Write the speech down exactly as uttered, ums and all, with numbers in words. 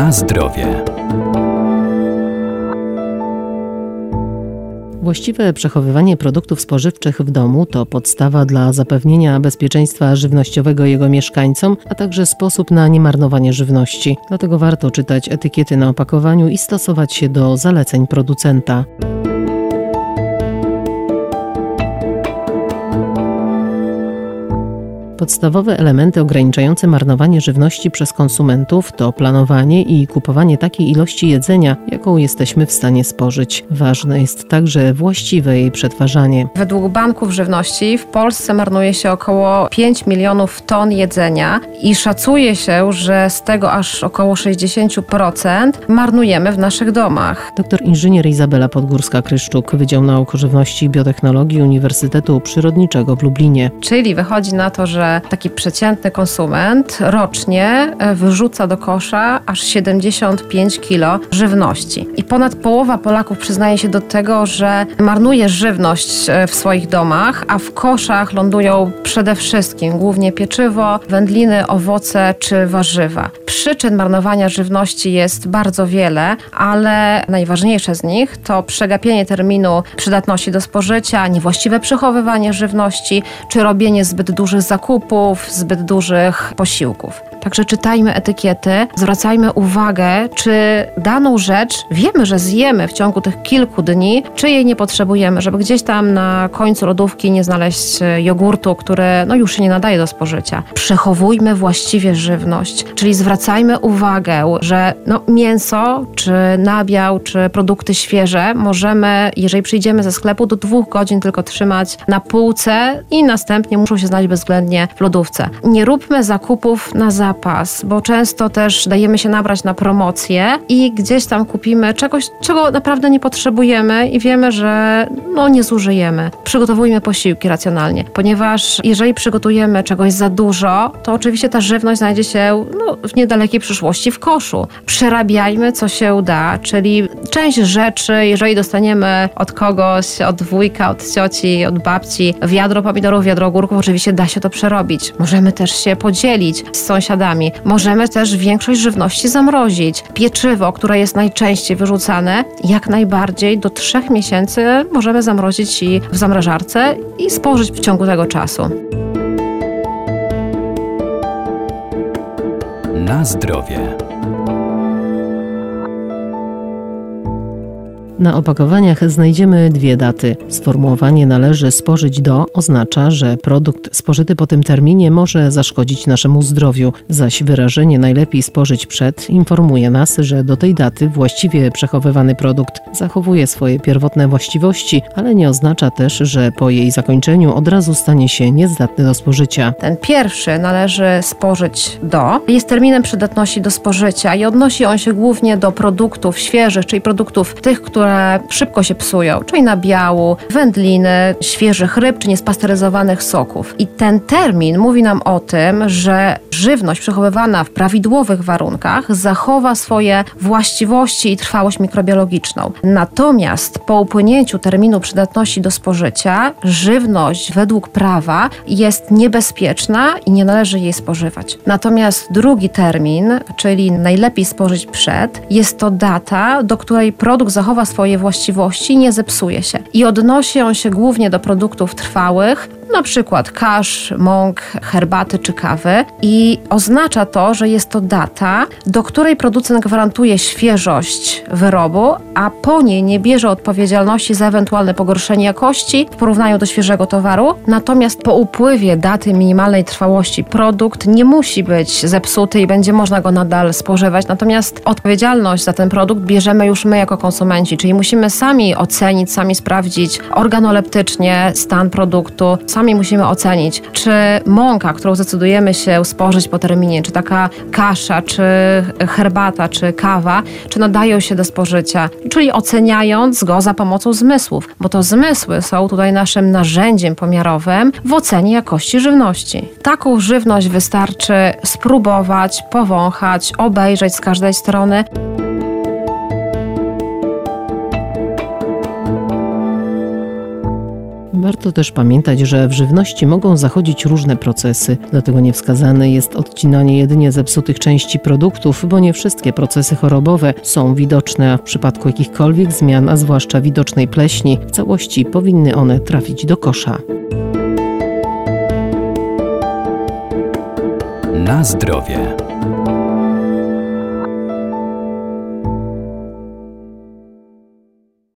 Na zdrowie. Właściwe przechowywanie produktów spożywczych w domu to podstawa dla zapewnienia bezpieczeństwa żywnościowego jego mieszkańcom, a także sposób na niemarnowanie żywności. Dlatego warto czytać etykiety na opakowaniu i stosować się do zaleceń producenta. Podstawowe elementy ograniczające marnowanie żywności przez konsumentów to planowanie i kupowanie takiej ilości jedzenia, jaką jesteśmy w stanie spożyć. Ważne jest także właściwe jej przetwarzanie. Według banków żywności w Polsce marnuje się około pięć milionów ton jedzenia i szacuje się, że z tego aż około sześćdziesiąt procent marnujemy w naszych domach. Doktor inżynier Izabela Podgórska-Kryszczuk, Wydział Nauk Żywności i Biotechnologii Uniwersytetu Przyrodniczego w Lublinie. Czyli wychodzi na to, że taki przeciętny konsument rocznie wyrzuca do kosza aż siedemdziesiąt pięć kilo żywności. I ponad połowa Polaków przyznaje się do tego, że marnuje żywność w swoich domach, a w koszach lądują przede wszystkim głównie pieczywo, wędliny, owoce czy warzywa. Przyczyn marnowania żywności jest bardzo wiele, ale najważniejsze z nich to przegapienie terminu przydatności do spożycia, niewłaściwe przechowywanie żywności czy robienie zbyt dużych zakupów, zbyt dużych posiłków. Także czytajmy etykiety, zwracajmy uwagę, czy daną rzecz wiemy, że zjemy w ciągu tych kilku dni, czy jej nie potrzebujemy, żeby gdzieś tam na końcu lodówki nie znaleźć jogurtu, który no już się nie nadaje do spożycia. Przechowujmy właściwie żywność, czyli zwracajmy uwagę, że no, mięso, czy nabiał, czy produkty świeże możemy, jeżeli przyjdziemy ze sklepu, do dwóch godzin tylko trzymać na półce i następnie muszą się znaleźć bezwzględnie w lodówce. Nie róbmy zakupów na zapas, bo często też dajemy się nabrać na promocje i gdzieś tam kupimy czegoś, czego naprawdę nie potrzebujemy i wiemy, że no nie zużyjemy. Przygotowujmy posiłki racjonalnie, ponieważ jeżeli przygotujemy czegoś za dużo, to oczywiście ta żywność znajdzie się no, w niedalekiej przyszłości w koszu. Przerabiajmy, co się da, czyli część rzeczy, jeżeli dostaniemy od kogoś, od wujka, od cioci, od babci wiadro pomidorów, wiadro ogórków, oczywiście da się to przerobić. Możemy też się podzielić z sąsiadami. Możemy też większość żywności zamrozić. Pieczywo, które jest najczęściej wyrzucane, jak najbardziej do trzech miesięcy możemy zamrozić i w zamrażarce i spożyć w ciągu tego czasu. Na zdrowie. Na opakowaniach znajdziemy dwie daty. Sformułowanie należy spożyć do oznacza, że produkt spożyty po tym terminie może zaszkodzić naszemu zdrowiu, zaś wyrażenie najlepiej spożyć przed informuje nas, że do tej daty właściwie przechowywany produkt zachowuje swoje pierwotne właściwości, ale nie oznacza też, że po jej zakończeniu od razu stanie się niezdatny do spożycia. Ten pierwszy należy spożyć do, jest terminem przydatności do spożycia i odnosi on się głównie do produktów świeżych, czyli produktów tych, które szybko się psują, czyli nabiału, wędliny, świeżych ryb czy niespasteryzowanych soków. I ten termin mówi nam o tym, że żywność przechowywana w prawidłowych warunkach zachowa swoje właściwości i trwałość mikrobiologiczną. Natomiast po upłynięciu terminu przydatności do spożycia żywność według prawa jest niebezpieczna i nie należy jej spożywać. Natomiast drugi termin, czyli najlepiej spożyć przed, jest to data, do której produkt zachowa swoje właściwości i nie zepsuje się. I odnosi on się głównie do produktów trwałych, na przykład kasz, mąk, herbaty czy kawy i oznacza to, że jest to data, do której producent gwarantuje świeżość wyrobu, a po niej nie bierze odpowiedzialności za ewentualne pogorszenie jakości w porównaniu do świeżego towaru. Natomiast po upływie daty minimalnej trwałości produkt nie musi być zepsuty i będzie można go nadal spożywać. Natomiast odpowiedzialność za ten produkt bierzemy już my jako konsumenci, czyli musimy sami ocenić, sami sprawdzić organoleptycznie stan produktu, sami musimy ocenić, czy mąka, którą zdecydujemy się spożyć po terminie, czy taka kasza, czy herbata, czy kawa, czy nadają się do spożycia. Czyli oceniając go za pomocą zmysłów, bo to zmysły są tutaj naszym narzędziem pomiarowym w ocenie jakości żywności. Taką żywność wystarczy spróbować, powąchać, obejrzeć z każdej strony. Warto też pamiętać, że w żywności mogą zachodzić różne procesy, dlatego niewskazane jest odcinanie jedynie zepsutych części produktów, bo nie wszystkie procesy chorobowe są widoczne, a w przypadku jakichkolwiek zmian, a zwłaszcza widocznej pleśni, w całości powinny one trafić do kosza. Na zdrowie.